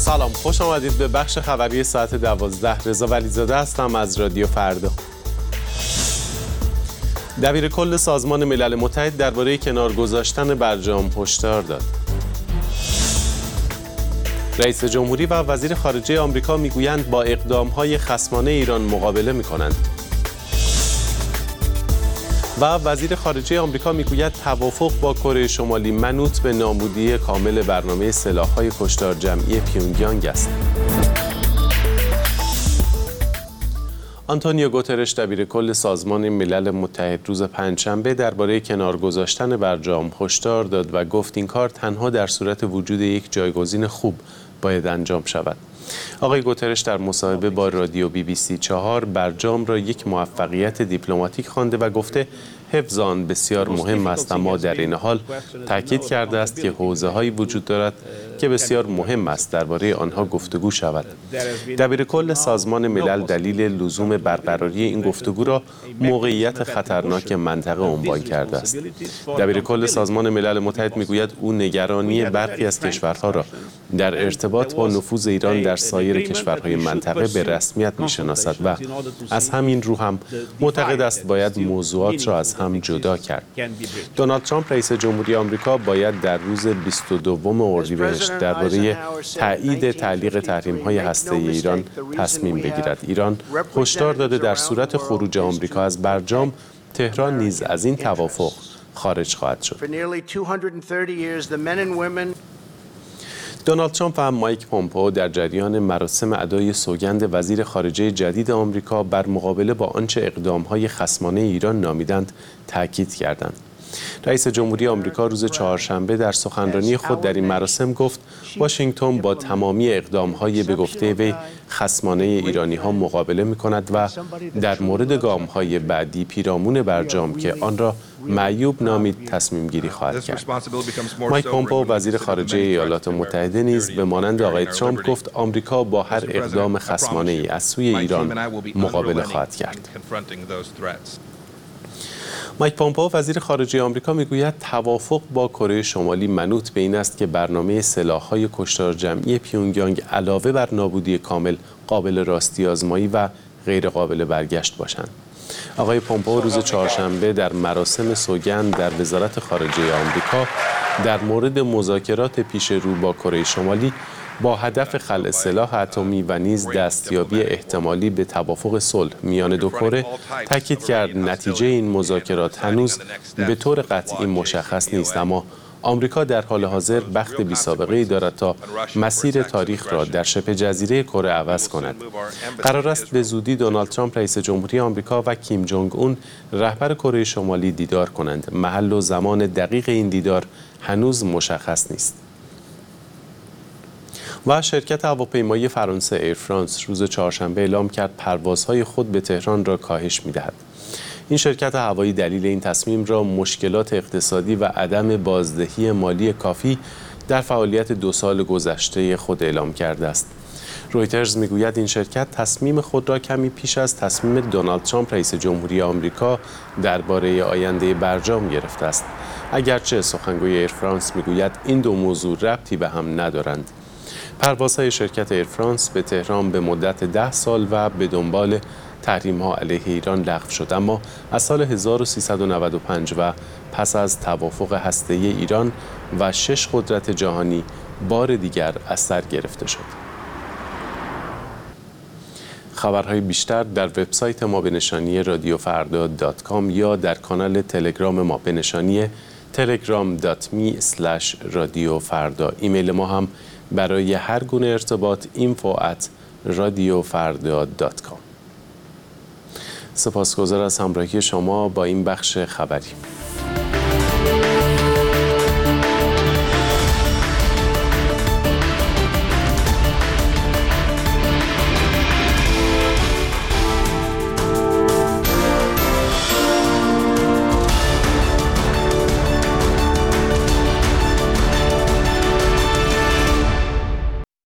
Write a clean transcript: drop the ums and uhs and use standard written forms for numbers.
سلام، خوش آمدید به بخش خبری ساعت 12. رضا ولیزاده هستم از رادیو فردا. دبیر کل سازمان ملل متحد درباره کنار گذاشتن برجام هشدار داد. رئیس جمهوری و وزیر خارجه آمریکا میگویند با اقدام‌های خصمانه ایران مقابله می‌کنند. و وزیر خارجه آمریکا میگوید توافق با کره شمالی منوط به نابودی کامل برنامه سلاح‌های کشتار جمعی پیونگیانگ است. آنتونیو گوترش دبیر کل سازمان ملل متحد روز پنجشنبه درباره کنار گذاشتن برجام هشدار داد و گفت این کار تنها در صورت وجود یک جایگزین خوب باید انجام شود. آقای گوترش در مصاحبه با رادیو BBC 4 برجام را یک موفقیت دیپلماتیک خوانده و گفته حفظ آن بسیار مهم است، اما در این حال تاکید کرده است که حوزه‌هایی وجود دارد که بسیار مهم است درباره آنها گفتگو شود. دبیر کل سازمان ملل دلیل لزوم برقراری این گفتگو را موقعیت خطرناک منطقه عنوان کرده است. دبیر کل سازمان ملل متحد میگوید او نگرانی برخی از کشورها را در ارتباط با نفوذ ایران در سایر کشورهای منطقه به رسمیت میشناسد و از همین رو هم معتقد است باید موضوعات را از هم جدا کرد. دونالد ترامپ رئیس جمهوری آمریکا باید در روز 22 اردیبهشت درباره تایید تعلیق تحریم‌های هسته‌ای ایران تصمیم بگیرد. ایران هشدار داده در صورت خروج آمریکا از برجام، تهران نیز از این توافق خارج خواهد شد. دونالد ترامپ و مایک پومپئو در جریان مراسم ادای سوگند وزیر خارجه جدید آمریکا بر مقابله با آنچه اقدام‌های خصمانه ایران نامیدند تاکید کردند. رئیس جمهوری آمریکا روز چهارشنبه در سخنرانی خود در این مراسم گفت واشنگتن با تمامی اقدام‌های به گفته وی خصمانه ایرانی‌ها مقابله می‌کند و در مورد گام‌های بعدی پیرامون برجام که آن را معیوب نامید تصمیم گیری خواهد کرد. مایک پومپئو وزیر خارجه ایالات متحده نیز به مانند آقای ترامپ گفت آمریکا با هر اقدام خصمانه‌ای از سوی ایران مقابله خواهد کرد. مایک پومپئو وزیر خارجه آمریکا میگوید توافق با کره شمالی منوط به این است که برنامه سلاح‌های کشتار جمعی پیونگیانگ علاوه بر نابودی کامل قابل راستی آزمایی و غیر قابل برگشت باشند. آقای پومپئو روز چهارشنبه در مراسم سوگند در وزارت خارجه آمریکا در مورد مذاکرات پیش رو با کره شمالی با هدف خلع سلاح اتمی و نیز دستیابی احتمالی به توافق صلح میان دو کره تاکید کرد نتیجه این مذاکرات هنوز به طور قطعی مشخص نیست، اما آمریکا در حال حاضر بخت بی‌سابقه‌ای دارد تا مسیر تاریخ را در شبه جزیره کره عوض کند. قرار است به زودی دونالد ترامپ رئیس جمهوری آمریکا و کیم جونگ اون رهبر کره شمالی دیدار کنند. محل و زمان دقیق این دیدار هنوز مشخص نیست. و شرکت هواپیمایی فرانسه ایر فرانس روز چهارشنبه اعلام کرد پروازهای خود به تهران را کاهش می‌دهد. این شرکت هوایی دلیل این تصمیم را مشکلات اقتصادی و عدم بازدهی مالی کافی در فعالیت 2 سال گذشته خود اعلام کرده است. رویترز میگوید این شرکت تصمیم خود را کمی پیش از تصمیم دونالد ترامپ رئیس جمهوری آمریکا درباره آینده برجام گرفته است. اگرچه سخنگوی ایر فرانس میگوید این دو موضوع ربطی به هم ندارند. پروازهای شرکت ایر فرانس به تهران به مدت 10 سال و به دنبال تحریم‌ها علیه ایران لغو شد، اما از سال 1395 و پس از توافق هسته‌ای ایران و 6 قدرت جهانی بار دیگر از سر گرفته شد. خبرهای بیشتر در وبسایت ما به نشانی radiofarda.com یا در کانال تلگرام ما به نشانی telegram.me/radiofarda. ایمیل ما هم برای هر گونه ارتباط info@radiofarda.com. سپاسگزار از همراهی شما با این بخش خبری.